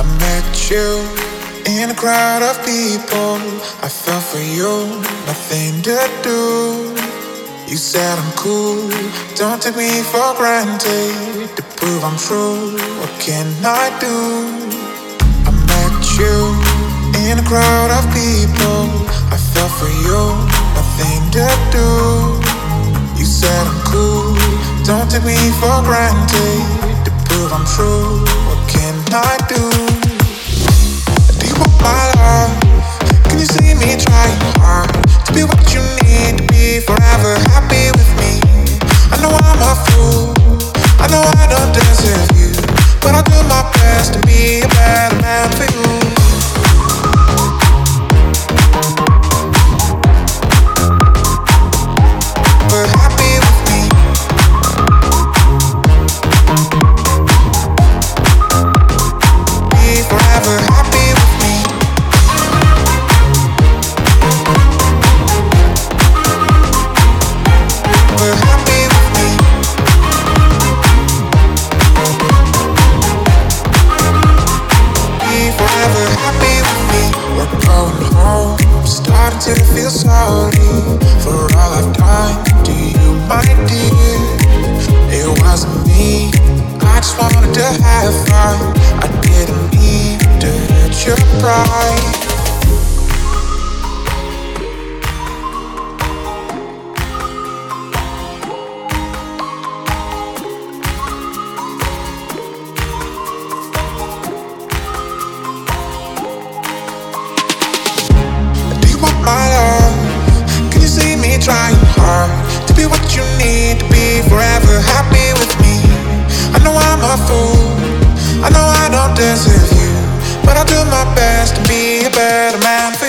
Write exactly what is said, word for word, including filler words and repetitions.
I met you in a crowd of people. I fell for you, nothing to do. You said I'm cool, don't take me for granted. To prove I'm true, what can I do? I met you in a crowd of people. I fell for you, nothing to do. You said I'm cool, don't take me for granted. To prove I'm true, what can I do? Do you want my love? Can you see me trying hard to be what you need to be, forever happy with me? I know I'm a fool, I know I don't deserve you, but I'll do my best to be a better man for you. But happy with me. Be forever happy with me. But happy with me. Be forever happy with me. We're going home, I'm starting to feel sorry for all I've done to you, my dear. It wasn't me, I just wanted to have fun. I didn't mean to hurt your pride. Do you want my love? Can you see me trying hard to be what you need to be, forever happy with me? I know I'm a fool, I know I don't deserve you, but I'll do my best to be a better man.